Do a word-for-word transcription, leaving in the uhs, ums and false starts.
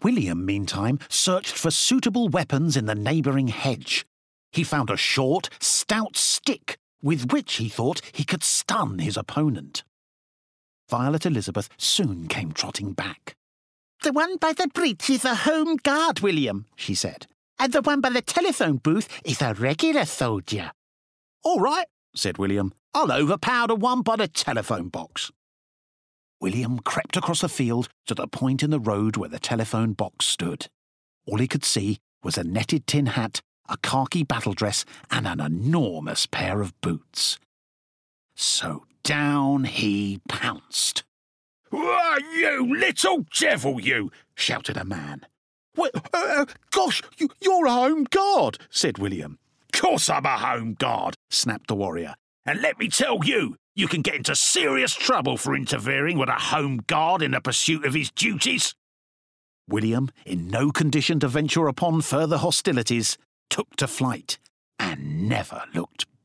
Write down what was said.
William, meantime, searched for suitable weapons in the neighbouring hedge. He found a short, stout stick with which he thought he could stun his opponent. Violet Elizabeth soon came trotting back. "The one by the bridge is a home guard, William," she said. "And the one by the telephone booth is a regular soldier." "All right," said William. "I'll overpower the one by the telephone box." William crept across the field to the point in the road where the telephone box stood. All he could see was a netted tin hat, a khaki battle dress, and an enormous pair of boots. So down he pounced. "Why, you little devil, you!" shouted a man. Well, uh, gosh, you, you're a home guard, said William. "Course I'm a home guard," snapped the warrior. "And let me tell you, you can get into serious trouble for interfering with a home guard in the pursuit of his duties." William, in no condition to venture upon further hostilities, took to flight and never looked